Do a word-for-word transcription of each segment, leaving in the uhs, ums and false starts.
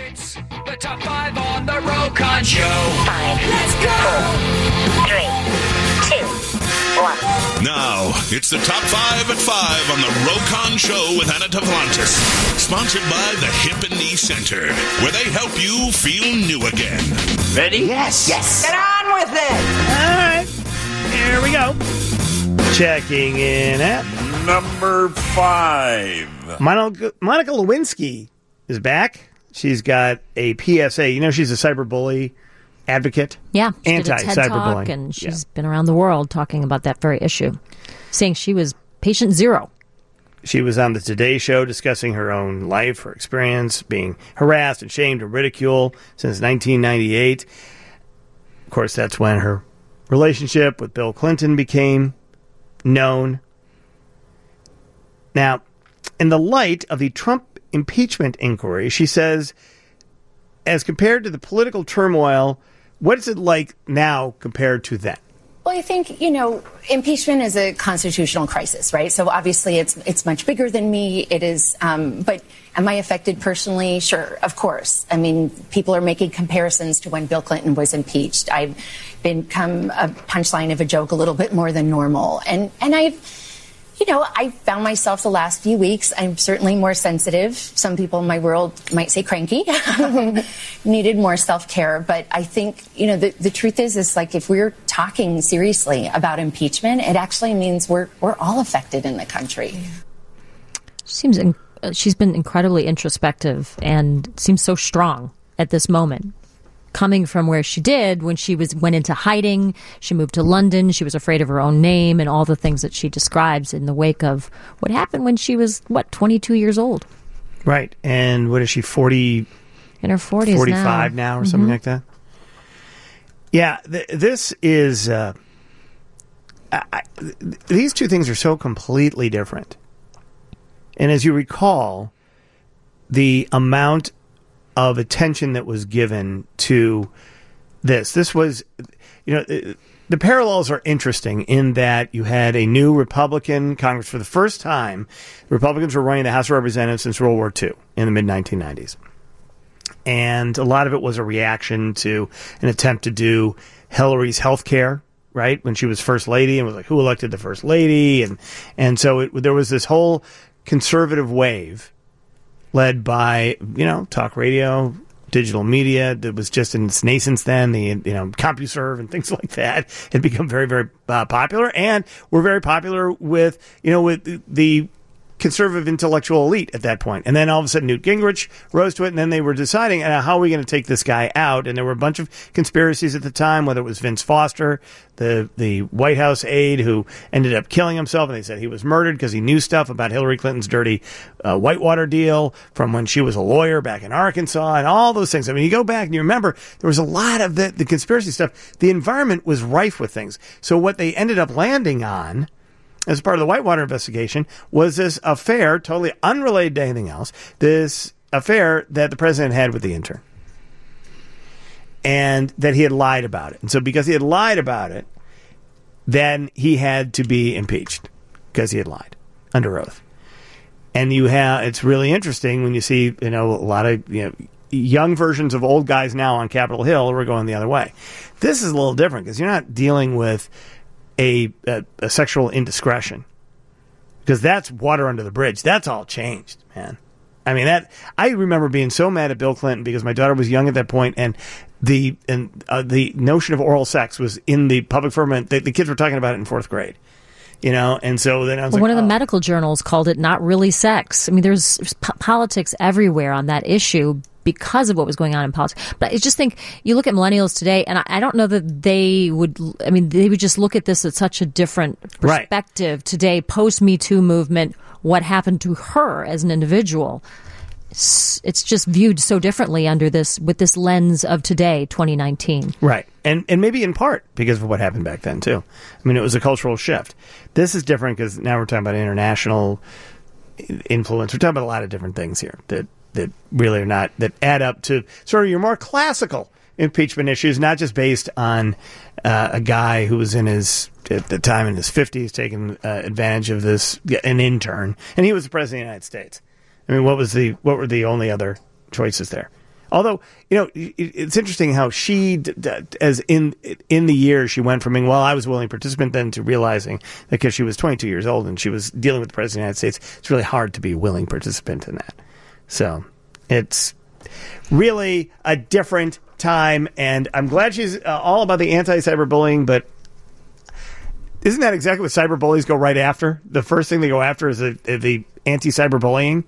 It's the top five on the Rokon Show. Five. Let's go. Four, three, two, one. Now, it's the top five at five on the Rokon Show with Anna Tavlantis. Sponsored by the Hip and Knee Center, where they help you feel new again. Ready? Yes. Yes. Get on with it. All right. Here we go. Checking in at number five. Monica, Monica Lewinsky is back. She's got a P S A. You know, she's a cyberbully advocate. Yeah, she did a TED Anti-cyberbullying. Talk, and she's yeah. been around the world talking about that very issue, saying she was patient zero. She was on the Today Show discussing her own life, her experience, being harassed and shamed and ridiculed since nineteen ninety-eight. Of course, that's when her relationship with Bill Clinton became known. Now, in the light of the Trump impeachment inquiry, she says, as compared to the political turmoil, what is it like now compared to then? Well, I think, you know, impeachment is a constitutional crisis, right? So obviously it's it's much bigger than me. It is, um, but am I affected personally? Sure, of course. I mean, people are making comparisons to when Bill Clinton was impeached. I've become a punchline of a joke a little bit more than normal. And, and I've, you know, I found myself the last few weeks, I'm certainly more sensitive. Some people in my world might say cranky, needed more self-care. But I think, you know, the, the truth is, is like if we're talking seriously about impeachment, it actually means we're we're all affected in the country. Seems in, uh, she's been incredibly introspective and seems so strong at this moment. Coming from where she did when she was went into hiding, she moved to London, she was afraid of her own name and all the things that she describes in the wake of what happened when she was, what, twenty-two years old. Right. And what is she, forty? In her forties forty-five now. now or Mm-hmm. something like that? Yeah, th- this is... Uh, I, I, th- these two things are so completely different. And as you recall, the amount of attention that was given to this. This was, you know, the parallels are interesting in that you had a new Republican Congress for the first time. Republicans were running the House of Representatives since World War Two in the mid nineteen nineties. And a lot of it was a reaction to an attempt to do Hillary's health care, right, when she was first lady, and was like, who elected the first lady? And, and so it, there was this whole conservative wave led by, you know, talk radio, digital media that was just in its nascence then, the, you know, CompuServe and things like that had become very, very uh, popular, and were very popular with, you know, with the, the conservative intellectual elite at that point. And then all of a sudden Newt Gingrich rose to it, and then they were deciding, uh, how are we going to take this guy out? And there were a bunch of conspiracies at the time, whether it was Vince Foster, the the White House aide who ended up killing himself, and they said he was murdered because he knew stuff about Hillary Clinton's dirty uh, Whitewater deal from when she was a lawyer back in Arkansas, and all those things. I mean, you go back and you remember there was a lot of the, the conspiracy stuff. The environment was rife with things. So what they ended up landing on as part of the Whitewater investigation was this affair, totally unrelated to anything else, this affair that the president had with the intern. And that he had lied about it. And so because he had lied about it, then he had to be impeached because he had lied under oath. And you have, it's really interesting when you see, you know, a lot of, you know, young versions of old guys now on Capitol Hill who are going the other way. This is a little different because you're not dealing with A, a, a sexual indiscretion, because that's water under the bridge. That's all changed, man. I mean, that I remember being so mad at Bill Clinton because my daughter was young at that point, and the and uh, the notion of oral sex was in the public firmament. The, the kids were talking about it in fourth grade, you know. And so then I was well, like, one of the oh. medical journals called it not really sex. I mean, there's p- politics everywhere on that issue because of what was going on in politics. But I just think you look at millennials today, and I, I don't know that they would, I mean, they would just look at this at such a different perspective right. today, post-Me Too movement, what happened to her as an individual. It's, it's just viewed so differently under this, with this lens of today, twenty nineteen. Right. And and maybe in part because of what happened back then, too. I mean, it was a cultural shift. This is different because now we're talking about international influence. We're talking about a lot of different things here that that really are not, that add up to sort of your more classical impeachment issues, not just based on uh, a guy who was in his, at the time in his fifties, taking uh, advantage of this, an intern, and he was the president of the United States. I mean, what was the, what were the only other choices there? Although, you know, it's interesting how she, as in in the years, she went from being, well, I was a willing participant then to realizing that because she was twenty-two years old and she was dealing with the President of the United States, it's really hard to be a willing participant in that. So it's really a different time, and I'm glad she's uh, all about the anti-cyberbullying, but isn't that exactly what cyberbullies go right after? The first thing they go after is the, the anti-cyberbullying.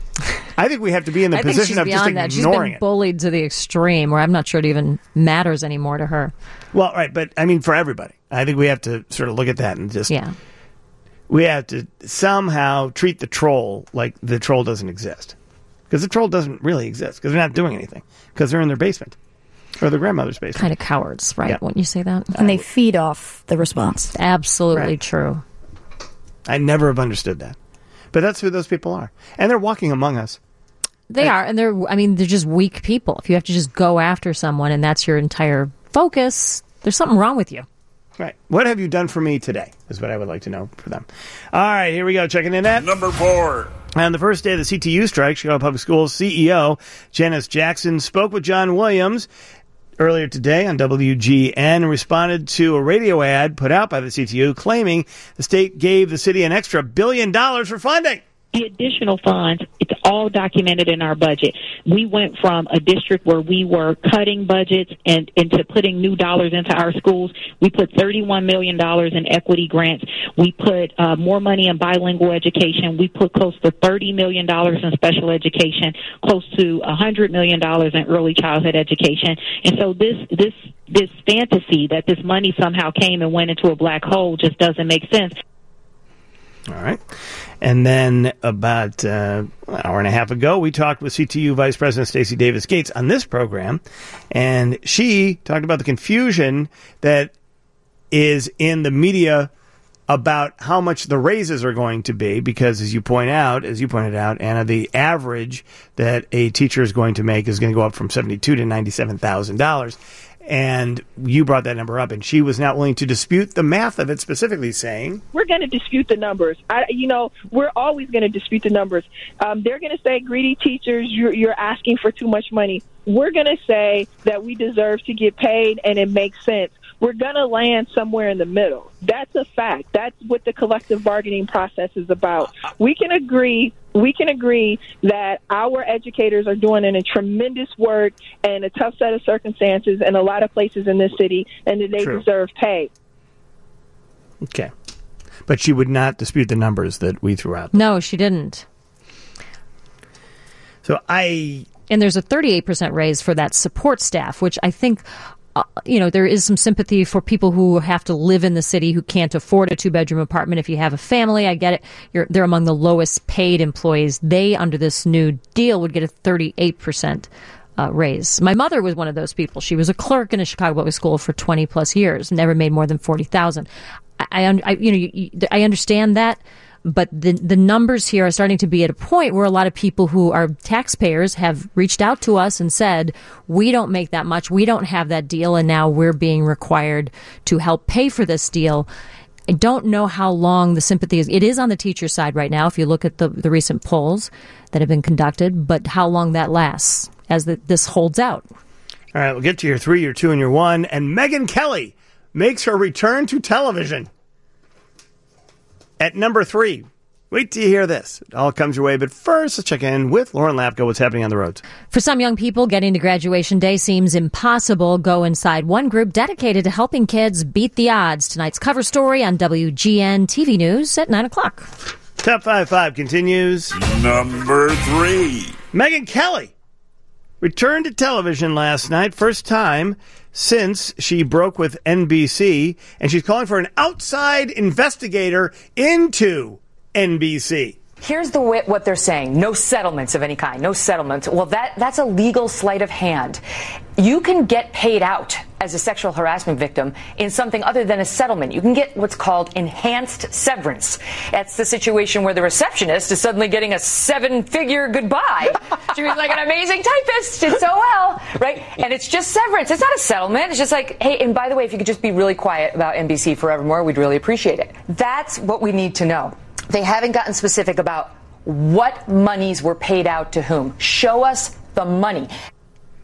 I think we have to be in the I position of just that. ignoring She's been it. bullied to the extreme, where I'm not sure it even matters anymore to her. Well, right, but I mean, for everybody, I think we have to sort of look at that and just yeah. we have to somehow treat the troll like the troll doesn't exist, because the troll doesn't really exist because they're not doing anything because they're in their basement or their grandmother's basement. Kind of cowards, right? Yeah. Wouldn't you say that? And they feed off the response. Absolutely Right. true. I never have understood that, but that's who those people are, and they're walking among us. They are, and they're, I mean, they're just weak people. If you have to just go after someone and that's your entire focus, there's something wrong with you. Right. What have you done for me today is what I would like to know for them. All right, here we go. Checking in at Number four. On the first day of the C T U strike, Chicago Public Schools C E O Janice Jackson spoke with John Williams earlier today on W G N and responded to a radio ad put out by the C T U claiming the state gave the city an extra billion dollars for funding. The additional funds, it's all documented in our budget. We went from a district where we were cutting budgets and into putting new dollars into our schools. We put thirty-one million dollars in equity grants. We put uh, more money in bilingual education. We put close to thirty million dollars in special education, close to one hundred million dollars in early childhood education. And so this, this, this fantasy that this money somehow came and went into a black hole just doesn't make sense. All right. And then about uh, an hour and a half ago, we talked with C T U Vice President Stacey Davis Gates on this program, and she talked about the confusion that is in the media about how much the raises are going to be, because as you point out, as you pointed out, Anna, the average that a teacher is going to make is going to go up from seventy-two thousand dollars to ninety-seven thousand dollars. And you brought that number up, and she was not willing to dispute the math of it, specifically saying, we're going to dispute the numbers. I, you know, we're always going to dispute the numbers. Um, they're going to say, greedy teachers, you're, you're asking for too much money. We're going to say that we deserve to get paid, and it makes sense. We're going to land somewhere in the middle. That's a fact. That's what the collective bargaining process is about. We can agree we can agree that our educators are doing a tremendous work and a tough set of circumstances in a lot of places in this city, and that they True. deserve pay. okay. But she would not dispute the numbers that we threw out. No, she didn't. So I... And there's a thirty-eight percent raise for that support staff, which I think, uh, you know, there is some sympathy for people who have to live in the city who can't afford a two-bedroom apartment. If you have a family, I get it. You're, they're among the lowest paid employees. They, under this new deal, would get a thirty-eight percent uh, raise. My mother was one of those people. She was a clerk in a Chicago public school for twenty plus years, never made more than forty thousand dollars. I, I, I, you know, you, you, I understand that. But the the numbers here are starting to be at a point where a lot of people who are taxpayers have reached out to us and said, we don't make that much, we don't have that deal, and now we're being required to help pay for this deal. I don't know how long the sympathy is. It is on the teacher side right now, if you look at the, the recent polls that have been conducted, but how long that lasts as the, this holds out. All right, we'll get to your three, your two, and your one. And Megyn Kelly makes her return to television. At number three, wait till you hear this. It all comes your way, but first, let's check in with Lauren Lapko. What's happening on the roads? For some young people, getting to graduation day seems impossible. Go inside one group dedicated to helping kids beat the odds. Tonight's cover story on W G N T V News at nine o'clock. Top five five continues. Number three. Megyn Kelly returned to television last night, first time since she broke with N B C, and she's calling for an outside investigator into N B C. Here's the way, what they're saying. No settlements of any kind. No settlements. Well, that that's a legal sleight of hand. You can get paid out as a sexual harassment victim in something other than a settlement. You can get what's called enhanced severance. That's the situation where the receptionist is suddenly getting a seven-figure goodbye. She was like an amazing typist, did so well, right? And it's just severance. It's not a settlement. It's just like, hey, and by the way, if you could just be really quiet about N B C forevermore, we'd really appreciate it. That's what we need to know. They haven't gotten specific about what monies were paid out to whom. Show us the money.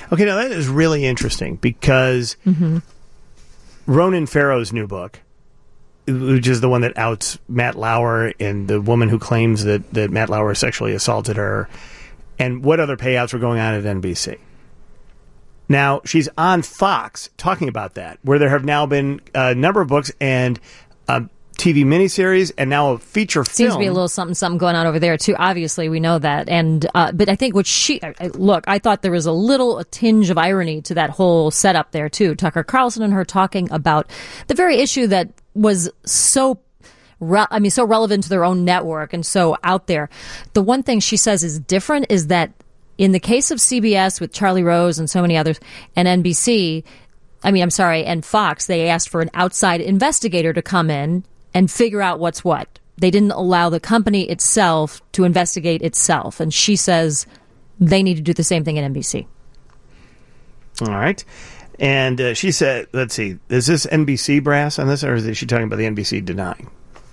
Okay, now that is really interesting because Mm-hmm. Ronan Farrow's new book, which is the one that outs Matt Lauer and the woman who claims that, that Matt Lauer sexually assaulted her, and what other payouts were going on at N B C. Now, she's on Fox talking about that, where there have now been a number of books and a T V miniseries and now a feature film. Seems to be a little something, something going on over there, too. Obviously, we know that. And uh, but I think what she... Uh, look, I thought there was a little a tinge of irony to that whole setup there, too. Tucker Carlson and her talking about the very issue that was so... Re- I mean, so relevant to their own network and so out there. The one thing she says is different is that in the case of C B S with Charlie Rose and so many others, and N B C, I mean, I'm sorry, and Fox, they asked for an outside investigator to come in and figure out what's what. They didn't allow the company itself to investigate itself. And she says they need to do the same thing at N B C. All right. And uh, she said, let's see, is this N B C brass on this, or is she talking about the N B C denying?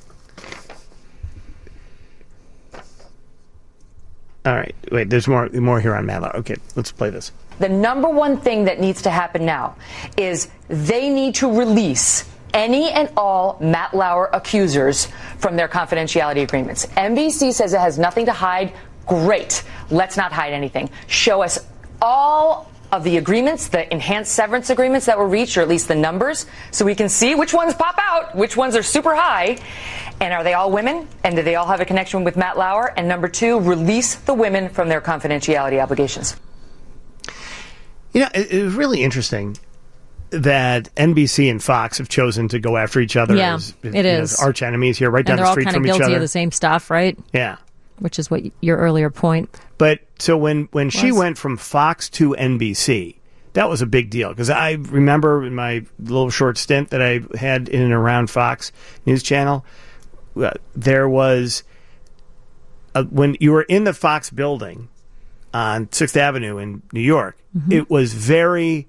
All right. Wait, there's more more here on Matt Lauer. Okay, let's play this. The number one thing that needs to happen now is they need to release any and all Matt Lauer accusers from their confidentiality agreements. N B C says it has nothing to hide. Great. Let's not hide anything. Show us all of the agreements, the enhanced severance agreements that were reached, or at least the numbers, so we can see which ones pop out, which ones are super high, and are they all women, and do they all have a connection with Matt Lauer? And number two, release the women from their confidentiality obligations. You know, it, it was really interesting that N B C and Fox have chosen to go after each other Yeah, as, it you know, is. as arch enemies here, right And down they're the all street kind of from each guilty other. of the same stuff, right? Yeah. Which is what y- your earlier point. But so when, when she Was. went from Fox to N B C, that was a big deal because I remember in my little short stint that I had in and around Fox News Channel, uh, there was a, when you were in the Fox building on Sixth Avenue in New York, Mm-hmm. it was very.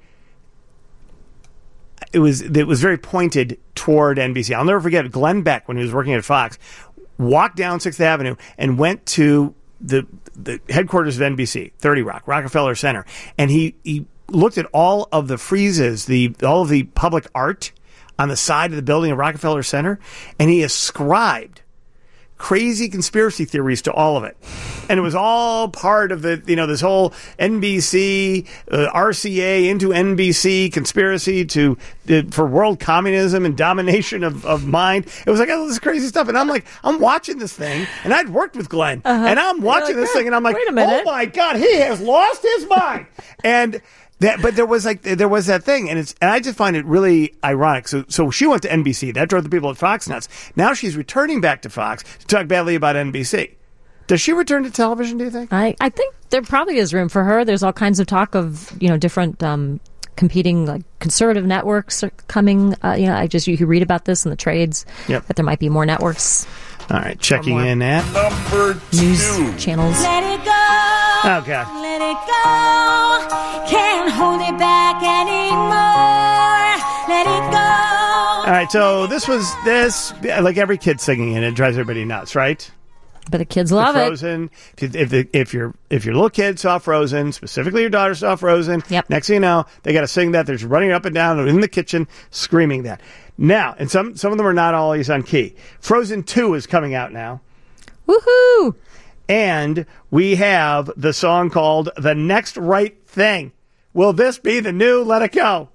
It was it was very pointed toward N B C. I'll never forget Glenn Beck when he was working at Fox, walked down Sixth Avenue and went to the the headquarters of N B C, thirty Rock, Rockefeller Center, and he he looked at all of the friezes, the all of the public art on the side of the building of Rockefeller Center, and he ascribed crazy conspiracy theories to all of it. And it was all part of the, you know, this whole N B C, uh, R C A into N B C conspiracy to, uh, for world communism and domination of, of mind. It was like, oh, this crazy stuff. And I'm like, I'm watching this thing, and I'd worked with Glenn, Uh-huh. and I'm watching You're like, this thing, and I'm like, wait a minute. oh my God, he has lost his mind. And that, but there was like there was that thing, and it's and I just find it really ironic. So so she went to N B C, that drove the people at Fox nuts. Now she's returning back to Fox to talk badly about N B C. Does she return to television? Do you think? I, I think there probably is room for her. There's all kinds of talk of, you know, different um, competing like conservative networks are coming. Uh, you know, I just you can read about this in the trades. Yep. That there might be more networks. All right, checking more. in at Number News two. channels. Let it go. Oh God. Let it go. Can't hold it back anymore. Let it go. All right, so this was this like every kid singing it. It drives everybody nuts, right? But the kids love The it. Frozen. If if, the, if your if your little kid saw Frozen, specifically your daughter saw Frozen, Yep. next thing you know, they got to sing that. They're just running up and down in the kitchen screaming that. Now, and some some of them are not always on key. Frozen two is coming out now, Woohoo! and we have the song called "The Next Right Thing." Will this be the new "Let It Go"?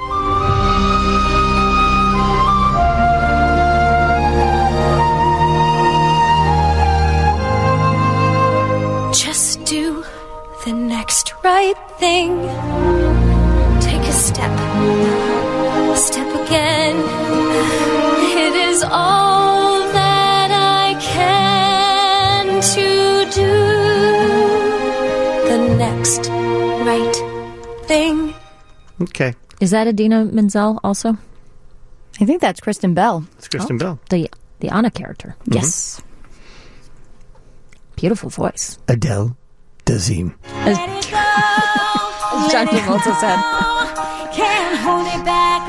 Just do the next right thing. Take a step, a step again. It is all that I can to do. The next right thing. Okay, Is that Idina Menzel also? I think that's Kristen Bell. it's Kristen Bell. The the Anna character. Yes. Beautiful voice. Adele Dazeem. As, Let it go. as John Let it Travolta said. go. Can't hold it back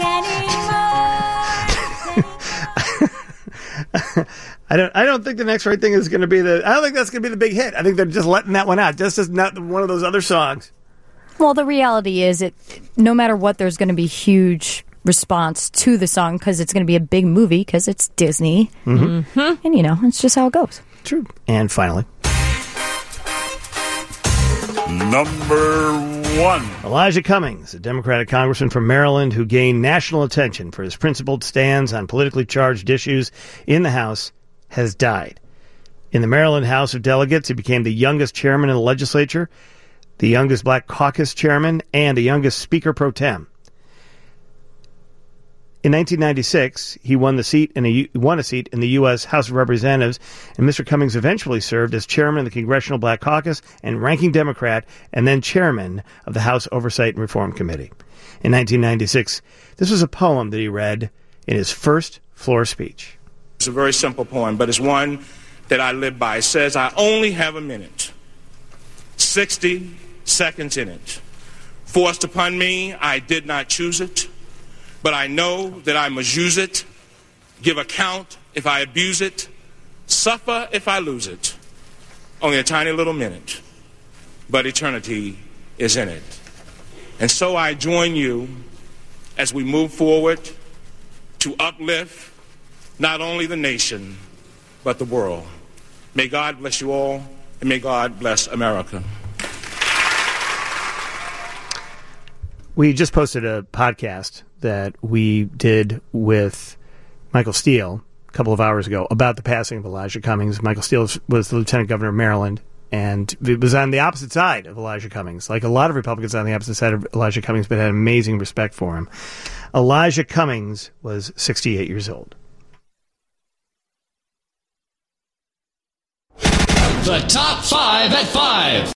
anymore. I don't. I don't think the next right thing is going to be the. I don't think that's going to be the big hit. I think they're just letting that one out. Just as not one of those other songs. Well, the reality is, it no matter what, there's going to be huge response to the song because it's going to be a big movie because it's Disney. Mm-hmm. Mm-hmm. And, you know, it's just how it goes. True. And finally, number one. Elijah Cummings, a Democratic congressman from Maryland who gained national attention for his principled stands on politically charged issues in the House, has died. In the Maryland House of Delegates, he became the youngest chairman in the legislature, the youngest Black Caucus chairman, and the youngest Speaker pro tem. In nineteen ninety-six, he won the seat in a, won a seat in the U S House of Representatives, and Mister Cummings eventually served as chairman of the Congressional Black Caucus and ranking Democrat, and then chairman of the House Oversight and Reform Committee. In nineteen ninety-six, this was a poem that he read in his first floor speech. It's a very simple poem, but it's one that I live by. It says, I only have a minute, sixty seconds in it. Forced upon me, I did not choose it. But I know that I must use it, give account if I abuse it, suffer if I lose it. Only a tiny little minute, but eternity is in it. And so I join you as we move forward to uplift not only the nation, but the world. May God bless you all, and may God bless America. We just posted a podcast that we did with Michael Steele a couple of hours ago about the passing of Elijah Cummings. Michael Steele was the Lieutenant Governor of Maryland, and it was on the opposite side of Elijah Cummings. Like a lot of Republicans on the opposite side of Elijah Cummings, but had amazing respect for him. Elijah Cummings was sixty-eight years old. The top five at five.